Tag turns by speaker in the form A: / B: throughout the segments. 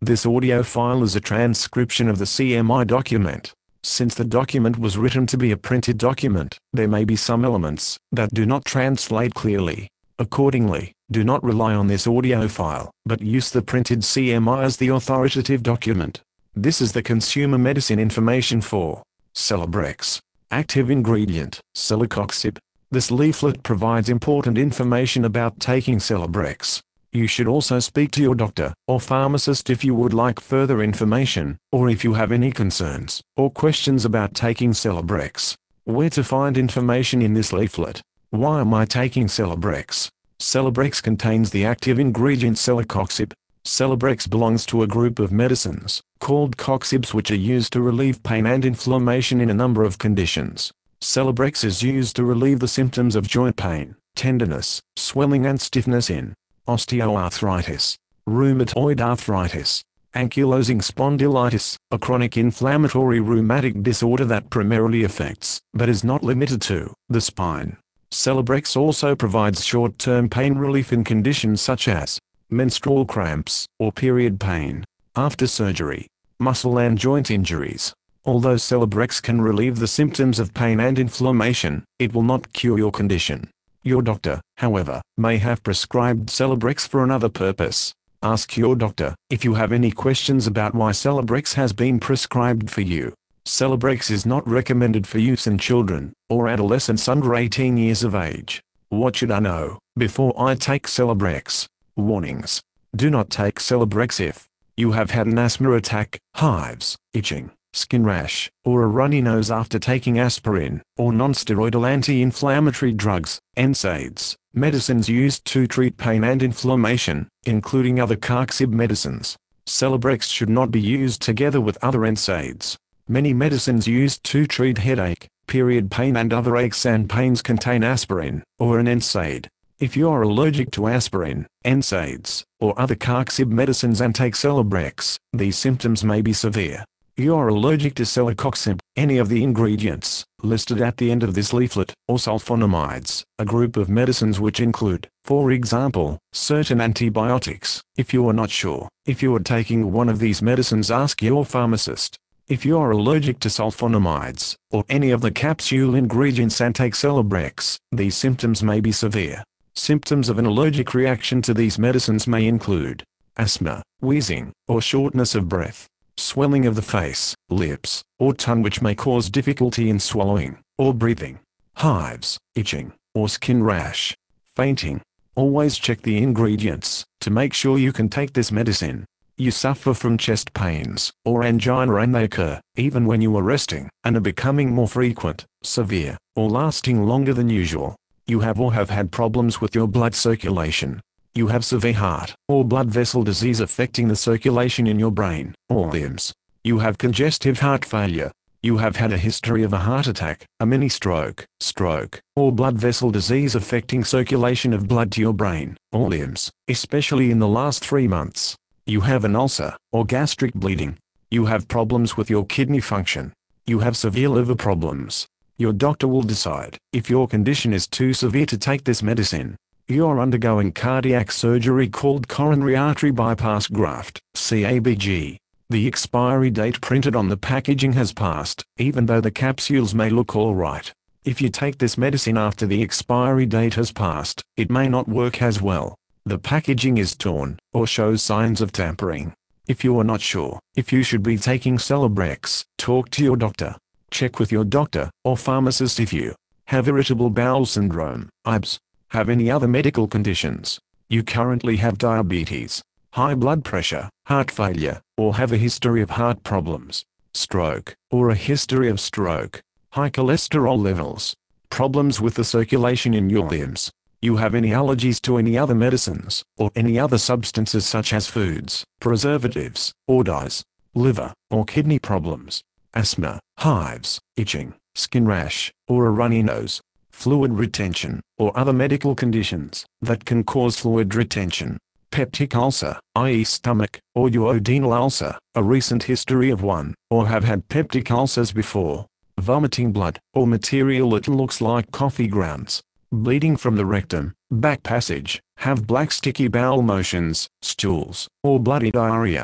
A: This audio file is a transcription of the CMI document. Since the document was written to be a printed document, there may be some elements that do not translate clearly. Accordingly, do not rely on this audio file, but use the printed CMI as the authoritative document. This is the consumer medicine information for Celebrex. Active ingredient, celecoxib. This leaflet provides important information about taking Celebrex. You should also speak to your doctor or pharmacist if you would like further information, or if you have any concerns or questions about taking Celebrex. Where to find information in this leaflet? Why am I taking Celebrex? Celebrex contains the active ingredient celecoxib. Celebrex belongs to a group of medicines called coxibs which are used to relieve pain and inflammation in a number of conditions. Celebrex is used to relieve the symptoms of joint pain, tenderness, swelling and stiffness in osteoarthritis, rheumatoid arthritis, ankylosing spondylitis, a chronic inflammatory rheumatic disorder that primarily affects, but is not limited to, the spine. Celebrex also provides short-term pain relief in conditions such as menstrual cramps or period pain, after surgery, muscle and joint injuries. Although Celebrex can relieve the symptoms of pain and inflammation, it will not cure your condition. Your doctor, however, may have prescribed Celebrex for another purpose. Ask your doctor if you have any questions about why Celebrex has been prescribed for you. Celebrex is not recommended for use in children or adolescents under 18 years of age. What should I know before I take Celebrex? Warnings. Do not take Celebrex if you have had an asthma attack, hives, itching, skin rash, or a runny nose after taking aspirin, or non-steroidal anti-inflammatory drugs, NSAIDs, medicines used to treat pain and inflammation, including other coxib medicines. Celebrex should not be used together with other NSAIDs. Many medicines used to treat headache, period pain and other aches and pains contain aspirin, or an NSAID. If you are allergic to aspirin, NSAIDs, or other coxib medicines and take Celebrex, these symptoms may be severe. You are allergic to celecoxib, any of the ingredients listed at the end of this leaflet, or sulfonamides, a group of medicines which include, for example, certain antibiotics. If you are not sure if you are taking one of these medicines, ask your pharmacist. If you are allergic to sulfonamides, or any of the capsule ingredients and take Celebrex, these symptoms may be severe. Symptoms of an allergic reaction to these medicines may include asthma, wheezing, or shortness of breath, swelling of the face, lips, or tongue which may cause difficulty in swallowing or breathing, hives, itching, or skin rash, fainting. Always check the ingredients to make sure you can take this medicine. You suffer from chest pains or angina and they occur even when you are resting and are becoming more frequent, severe, or lasting longer than usual. You have or have had problems with your blood circulation. You have severe heart or blood vessel disease affecting the circulation in your brain or limbs. You have congestive heart failure. You have had a history of a heart attack, a mini stroke, or blood vessel disease affecting circulation of blood to your brain or limbs, especially in the last 3 months. You have an ulcer or gastric bleeding. You have problems with your kidney function. You have severe liver problems. Your doctor will decide if your condition is too severe to take this medicine. You are undergoing cardiac surgery called coronary artery bypass graft, CABG. The expiry date printed on the packaging has passed, even though the capsules may look all right. If you take this medicine after the expiry date has passed, it may not work as well. The packaging is torn, or shows signs of tampering. If you are not sure if you should be taking Celebrex, talk to your doctor. Check with your doctor or pharmacist if you have irritable bowel syndrome, IBS, have any other medical conditions. You currently have diabetes, high blood pressure, heart failure, or have a history of heart problems, stroke, or a history of stroke, high cholesterol levels, problems with the circulation in your limbs. You have any allergies to any other medicines, or any other substances such as foods, preservatives, or dyes, liver, or kidney problems, asthma, hives, itching, skin rash, or a runny nose, fluid retention, or other medical conditions that can cause fluid retention, peptic ulcer, i.e. stomach, or duodenal ulcer, a recent history of one, or have had peptic ulcers before, vomiting blood, or material that looks like coffee grounds, bleeding from the rectum, back passage, have black sticky bowel motions, stools, or bloody diarrhea,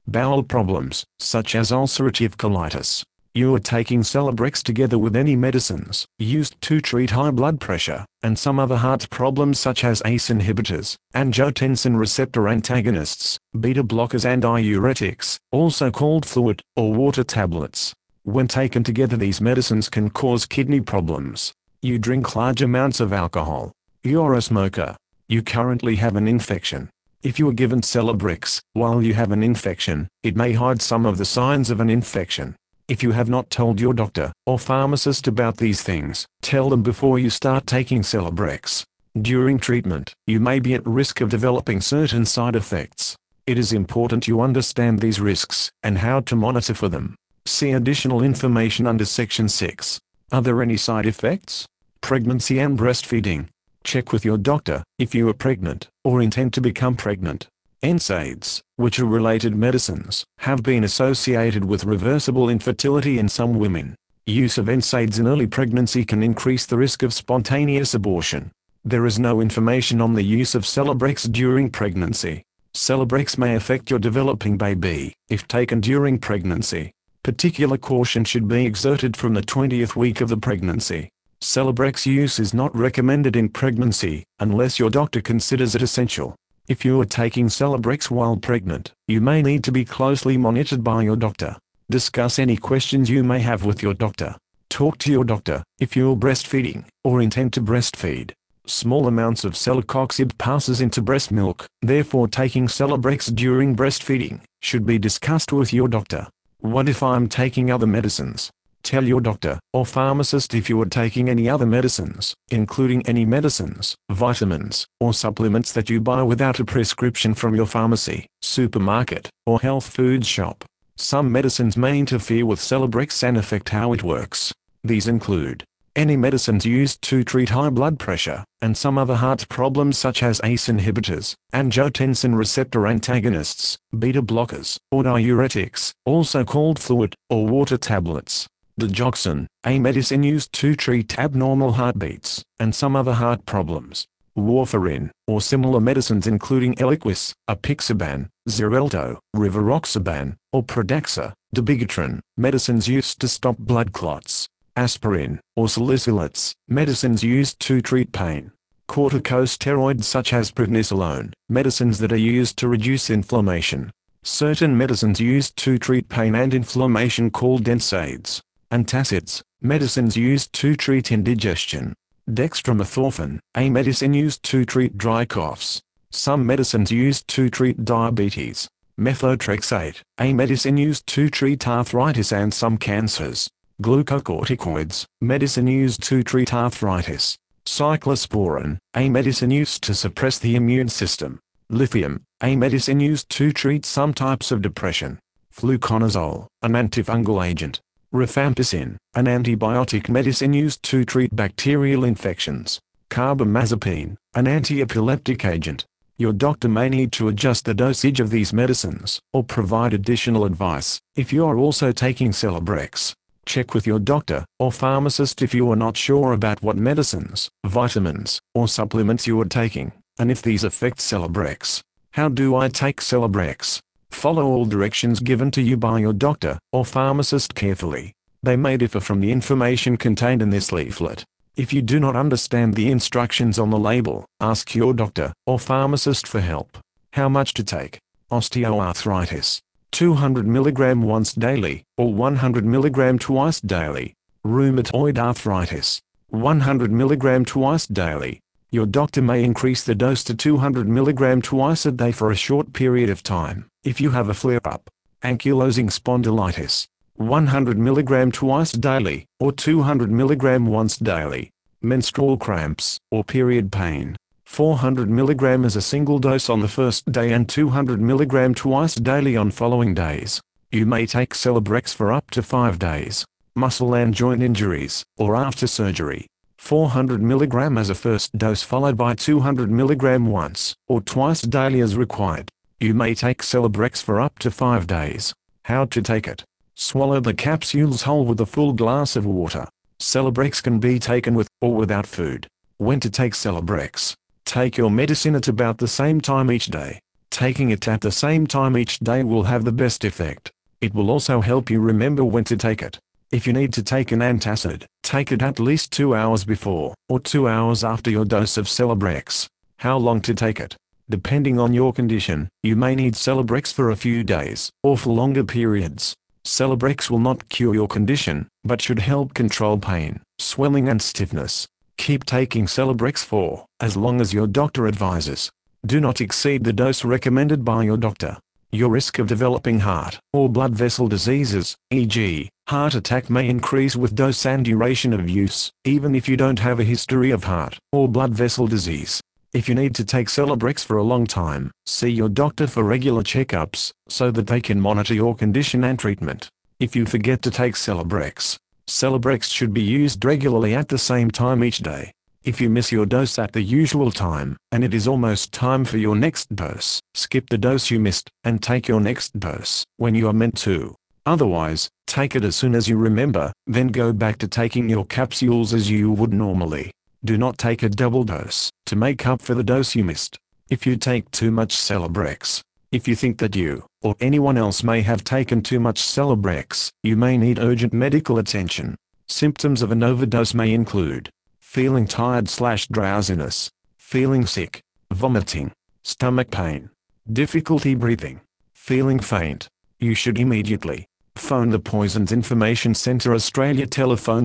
A: Bowel problems, such as ulcerative colitis. You are taking Celebrex together with any medicines used to treat high blood pressure, and some other heart problems such as ACE inhibitors, angiotensin receptor antagonists, beta blockers and diuretics, also called fluid or water tablets. When taken together, these medicines can cause kidney problems. You drink large amounts of alcohol. You're a smoker. You currently have an infection. If you are given Celebrex while you have an infection, it may hide some of the signs of an infection. If you have not told your doctor or pharmacist about these things, tell them before you start taking Celebrex. During treatment, you may be at risk of developing certain side effects. It is important you understand these risks and how to monitor for them. See additional information under Section 6. Are there any side effects? Pregnancy and breastfeeding. Check with your doctor if you are pregnant or intend to become pregnant. NSAIDs, which are related medicines, have been associated with reversible infertility in some women. Use of NSAIDs in early pregnancy can increase the risk of spontaneous abortion. There is no information on the use of Celebrex during pregnancy. Celebrex may affect your developing baby if taken during pregnancy. Particular caution should be exerted from the 20th week of the pregnancy. Celebrex use is not recommended in pregnancy unless your doctor considers it essential. If you are taking Celebrex while pregnant, you may need to be closely monitored by your doctor. Discuss any questions you may have with your doctor. Talk to your doctor if you are breastfeeding or intend to breastfeed. Small amounts of celecoxib passes into breast milk, therefore taking Celebrex during breastfeeding should be discussed with your doctor. What if I'm taking other medicines? Tell your doctor or pharmacist if you are taking any other medicines, including any medicines, vitamins, or supplements that you buy without a prescription from your pharmacy, supermarket, or health food shop. Some medicines may interfere with Celebrex and affect how it works. These include any medicines used to treat high blood pressure, and some other heart problems such as ACE inhibitors, angiotensin receptor antagonists, beta blockers, or diuretics, also called fluid or water tablets. Digoxin, a medicine used to treat abnormal heartbeats, and some other heart problems. Warfarin, or similar medicines including Eliquis, apixaban, Xarelto, rivaroxaban, or Pradaxa. Dabigatran, medicines used to stop blood clots. Aspirin, or salicylates, medicines used to treat pain. Corticosteroids such as prednisolone, medicines that are used to reduce inflammation. Certain medicines used to treat pain and inflammation called NSAIDs. Antacids, medicines used to treat indigestion. Dextromethorphan, a medicine used to treat dry coughs. Some medicines used to treat diabetes. Methotrexate, a medicine used to treat arthritis and some cancers. Glucocorticoids, medicine used to treat arthritis. Cyclosporin, a medicine used to suppress the immune system. Lithium, a medicine used to treat some types of depression. Fluconazole, an antifungal agent. Rifampicin, an antibiotic medicine used to treat bacterial infections. Carbamazepine, an anti-epileptic agent. Your doctor may need to adjust the dosage of these medicines, or provide additional advice, if you are also taking Celebrex. Check with your doctor or pharmacist if you are not sure about what medicines, vitamins, or supplements you are taking, and if these affect Celebrex. How do I take Celebrex? Follow all directions given to you by your doctor or pharmacist carefully. They may differ from the information contained in this leaflet. If you do not understand the instructions on the label, ask your doctor or pharmacist for help. How much to take? Osteoarthritis. 200 mg once daily, or 100 mg twice daily. Rheumatoid arthritis. 100 mg twice daily. Your doctor may increase the dose to 200 mg twice a day for a short period of time, if you have a flare-up. Ankylosing spondylitis. 100 mg twice daily, or 200 mg once daily. Menstrual cramps, or period pain. 400 mg as a single dose on the first day and 200 mg twice daily on following days. You may take Celebrex for up to 5 days. Muscle and joint injuries, or after surgery. 400 mg as a first dose followed by 200 mg once, or twice daily as required. You may take Celebrex for up to 5 days. How to take it? Swallow the capsules whole with a full glass of water. Celebrex can be taken with or without food. When to take Celebrex? Take your medicine at about the same time each day. Taking it at the same time each day will have the best effect. It will also help you remember when to take it. If you need to take an antacid, take it at least 2 hours before, or 2 hours after your dose of Celebrex. How long to take it? Depending on your condition, you may need Celebrex for a few days, or for longer periods. Celebrex will not cure your condition, but should help control pain, swelling and stiffness. Keep taking Celebrex for as long as your doctor advises. Do not exceed the dose recommended by your doctor. Your risk of developing heart or blood vessel diseases, e.g., heart attack, may increase with dose and duration of use, even if you don't have a history of heart or blood vessel disease. If you need to take Celebrex for a long time, see your doctor for regular checkups, so that they can monitor your condition and treatment. If you forget to take Celebrex, Celebrex should be used regularly at the same time each day. If you miss your dose at the usual time, and it is almost time for your next dose, skip the dose you missed, and take your next dose when you are meant to. Otherwise, take it as soon as you remember, then go back to taking your capsules as you would normally. Do not take a double dose to make up for the dose you missed. If you take too much Celebrex, if you think that you or anyone else may have taken too much Celebrex, you may need urgent medical attention. Symptoms of an overdose may include feeling tired/drowsiness, feeling sick, vomiting, stomach pain, difficulty breathing, feeling faint. You should immediately phone the Poisons Information Centre Australia, telephone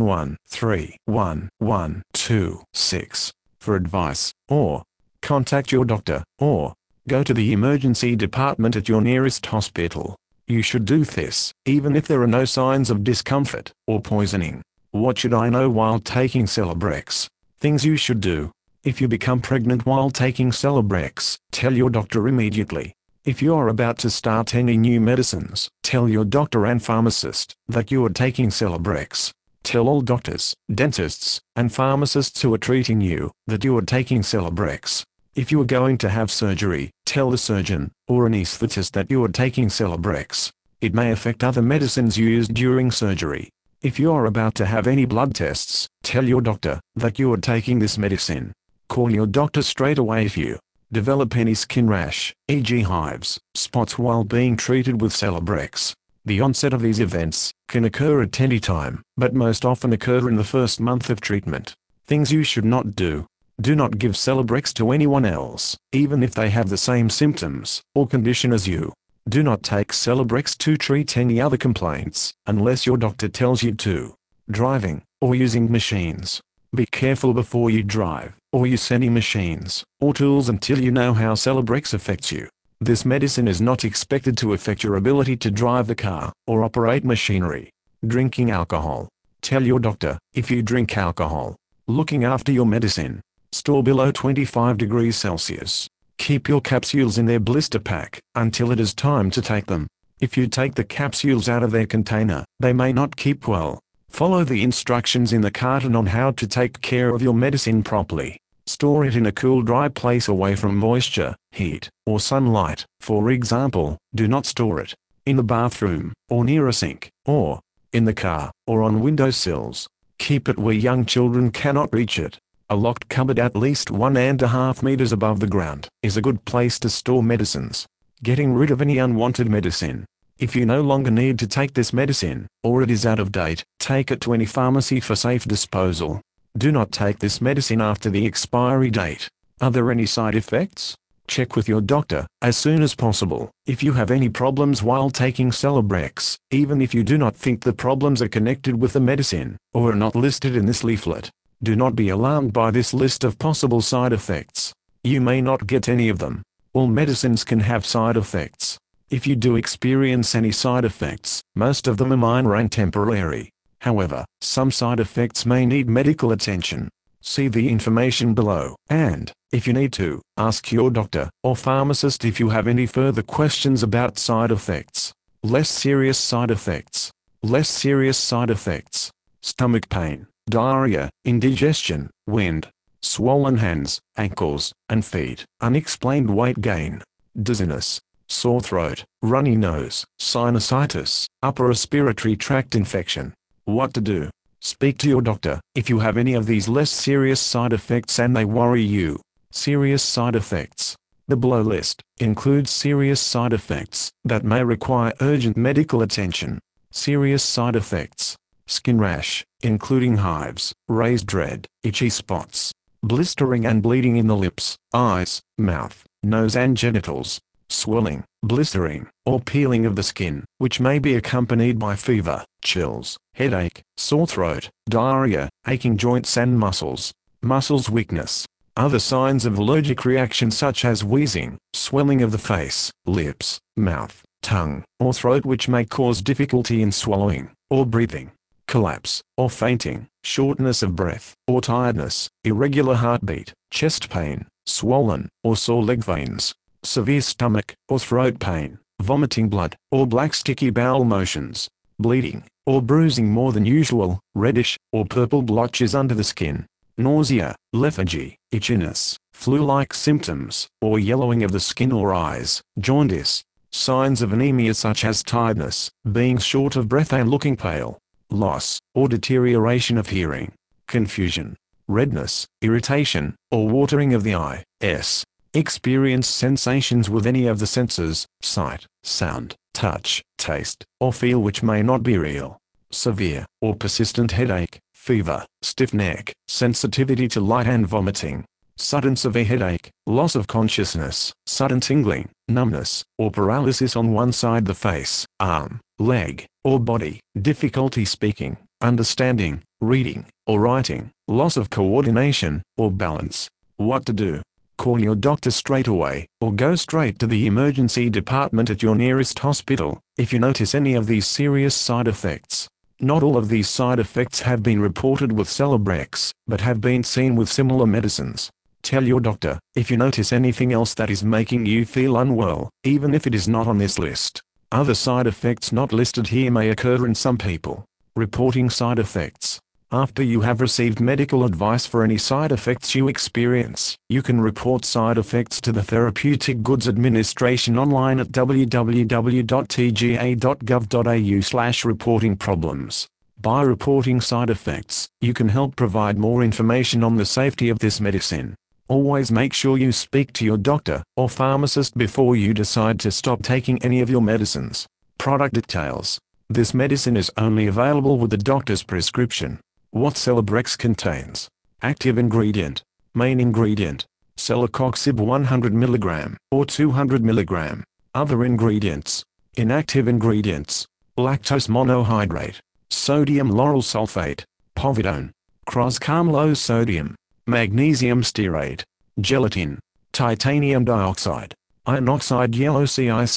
A: 131126 for advice, or contact your doctor, or go to the emergency department at your nearest hospital. You should do this, even if there are no signs of discomfort or poisoning. What should I know while taking Celebrex? Things you should do. If you become pregnant while taking Celebrex, tell your doctor immediately. If you are about to start any new medicines, tell your doctor and pharmacist that you are taking Celebrex. Tell all doctors, dentists, and pharmacists who are treating you that you are taking Celebrex. If you are going to have surgery, tell the surgeon or anesthetist that you are taking Celebrex. It may affect other medicines used during surgery. If you are about to have any blood tests, tell your doctor that you are taking this medicine. Call your doctor straight away if you develop any skin rash, e.g. hives, spots while being treated with Celebrex. The onset of these events can occur at any time, but most often occur in the first month of treatment. Things you should not do. Do not give Celebrex to anyone else, even if they have the same symptoms or condition as you. Do not take Celebrex to treat any other complaints, unless your doctor tells you to. Driving, or using machines. Be careful before you drive, or use any machines, or tools until you know how Celebrex affects you. This medicine is not expected to affect your ability to drive a car, or operate machinery. Drinking alcohol. Tell your doctor, if you drink alcohol. Looking after your medicine. Store below 25 degrees Celsius. Keep your capsules in their blister pack until it is time to take them. If you take the capsules out of their container, they may not keep well. Follow the instructions in the carton on how to take care of your medicine properly. Store it in a cool, dry place away from moisture, heat, or sunlight. For example, do not store it in the bathroom, or near a sink, or in the car, or on windowsills. Keep it where young children cannot reach it. A locked cupboard at least 1.5 meters above the ground is a good place to store medicines. Getting rid of any unwanted medicine. If you no longer need to take this medicine, or it is out of date, take it to any pharmacy for safe disposal. Do not take this medicine after the expiry date. Are there any side effects? Check with your doctor as soon as possible. If you have any problems while taking Celebrex, even if you do not think the problems are connected with the medicine, or are not listed in this leaflet, do not be alarmed by this list of possible side effects. You may not get any of them. All medicines can have side effects. If you do experience any side effects, most of them are minor and temporary. However, some side effects may need medical attention. See the information below, and, if you need to, ask your doctor or pharmacist if you have any further questions about side effects. Less serious side effects. Less serious side effects. Stomach pain, diarrhea, indigestion, wind, swollen hands, ankles, and feet, unexplained weight gain, dizziness, sore throat, runny nose, sinusitis, upper respiratory tract infection. What to do? Speak to your doctor if you have any of these less serious side effects and they worry you. Serious side effects. The below list includes serious side effects that may require urgent medical attention. Serious side effects: skin rash, including hives, raised red, itchy spots, blistering and bleeding in the lips, eyes, mouth, nose and genitals, swelling, blistering, or peeling of the skin, which may be accompanied by fever, chills, headache, sore throat, diarrhea, aching joints and muscles weakness. Other signs of allergic reaction such as wheezing, swelling of the face, lips, mouth, tongue, or throat which may cause difficulty in swallowing, or breathing, collapse, or fainting, shortness of breath, or tiredness, irregular heartbeat, chest pain, swollen, or sore leg veins, severe stomach, or throat pain, vomiting blood, or black sticky bowel motions, bleeding, or bruising more than usual, reddish, or purple blotches under the skin, nausea, lethargy, itchiness, flu-like symptoms, or yellowing of the skin or eyes, jaundice, signs of anemia such as tiredness, being short of breath and looking pale, loss or deterioration of hearing, confusion, redness, irritation, or watering of the eye, experience sensations with any of the senses, sight, sound, touch, taste, or feel which may not be real, severe or persistent headache, fever, stiff neck, sensitivity to light and vomiting, sudden severe headache, loss of consciousness, sudden tingling, numbness, or paralysis on one side the face, arm, leg, or body, difficulty speaking, understanding, reading, or writing, loss of coordination, or balance. What to do? Call your doctor straight away, or go straight to the emergency department at your nearest hospital, if you notice any of these serious side effects. Not all of these side effects have been reported with Celebrex, but have been seen with similar medicines. Tell your doctor if you notice anything else that is making you feel unwell, even if it is not on this list. Other side effects not listed here may occur in some people. Reporting side effects. After you have received medical advice for any side effects you experience, you can report side effects to the Therapeutic Goods Administration online at www.tga.gov.au/reporting-problems. By reporting side effects, you can help provide more information on the safety of this medicine. Always make sure you speak to your doctor or pharmacist before you decide to stop taking any of your medicines. Product details. This medicine is only available with the doctor's prescription. What Celebrex contains. Active ingredient. Main ingredient. Celecoxib 100 mg or 200 mg. Other ingredients. Inactive ingredients. Lactose monohydrate. Sodium lauryl sulfate. Povidone. Croscarmlose sodium. Magnesium stearate. Gelatin. Titanium dioxide. Iron oxide yellow CI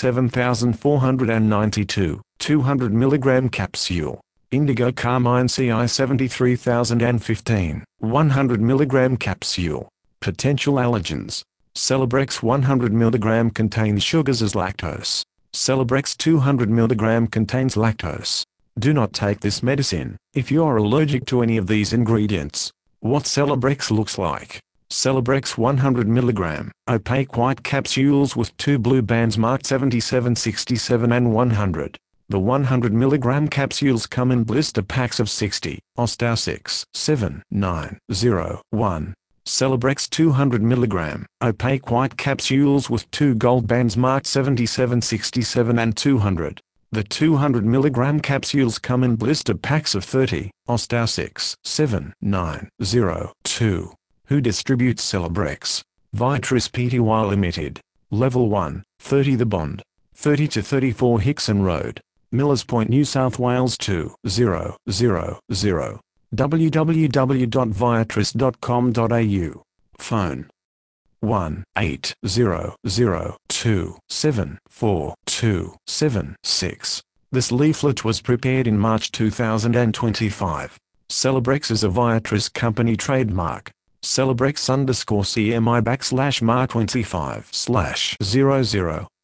A: 77492, 200 mg capsule. Indigo carmine CI 73015, 100 mg capsule. Potential allergens. Celebrex 100 mg contains sugars as lactose. Celebrex 200 mg contains lactose. Do not take this medicine if you are allergic to any of these ingredients. What Celebrex looks like. Celebrex 100 mg, opaque white capsules with two blue bands marked 77, 67 and 100. The 100 mg capsules come in blister packs of 60, Ostar 6, 7, 9, 0, 1. Celebrex 200 mg, opaque white capsules with two gold bands marked 77, 67 and 200. The 200 mg capsules come in blister packs of 30, Ostar 6, 7, 9, 0, 2. Who distributes Celebrex? Viatris Pty Limited. Level 1, 30 The Bond. 30 to 34 Hickson Road. Millers Point, New South Wales 20000. www.viatris.com.au. Phone 1-800-274-276. This leaflet was prepared in March 2025. Celebrex is a Viatris company trademark. Celebrex _CMI /MAR25/00